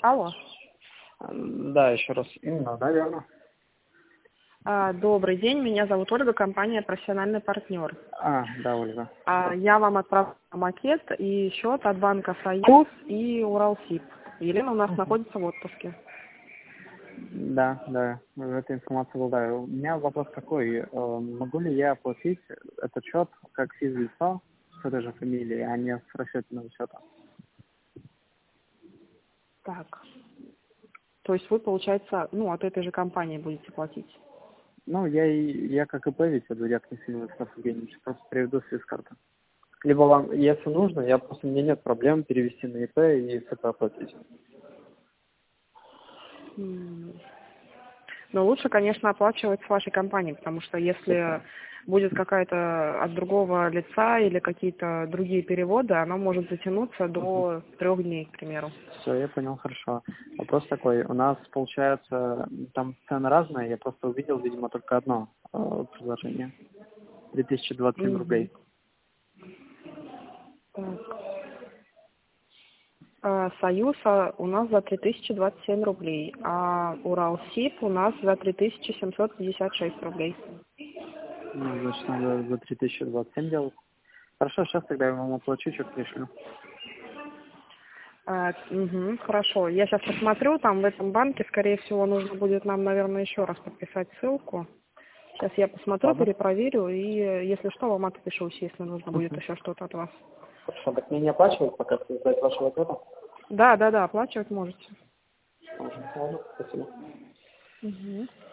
Алло. Да, еще раз. Именно, да, верно? Добрый день, меня зовут Ольга, компания «Профессиональный партнер». Да, Ольга. Я вам отправила макет и счет от банка «Союз» и «Уралсиб». Елена у нас находится в отпуске. Да, эта информация была. Да. У меня вопрос такой. Могу ли я оплатить этот счет как физлицо с этой же фамилией, а не с расчетного счета? Так. То есть вы, получается, от этой же компании будете платить? Ну, я как ИП ведь веду, я Князев Владислав Евгеньевич, просто приведу с карты. Либо вам, если нужно, у меня нет проблем перевести на ИП и с ИП оплатить. Но лучше, конечно, оплачивать с вашей компании, потому что если будет какая-то от другого лица или какие-то другие переводы, оно может затянуться до 3 дней, к примеру. Все, я понял, хорошо. Вопрос такой. У нас, получается, там цены разные. Я просто увидел, видимо, только одно предложение. 3027 рублей. «Союз» у нас за 3027 рублей, а «Уралсиб» у нас за 3756 рублей. Ну, значит, надо за 3027 делать. Хорошо, сейчас тогда я вам оплачу, что пришлю. Хорошо. Я сейчас посмотрю, там в этом банке, скорее всего, нужно будет нам, наверное, еще раз подписать ссылку. Сейчас я посмотрю, Ладно. перепроверю, и если что, вам отпишусь, если нужно будет еще что-то от вас. Хорошо, так мне не оплачивать, пока ждать вашего ответа? Да, оплачивать можете. Ладно, спасибо.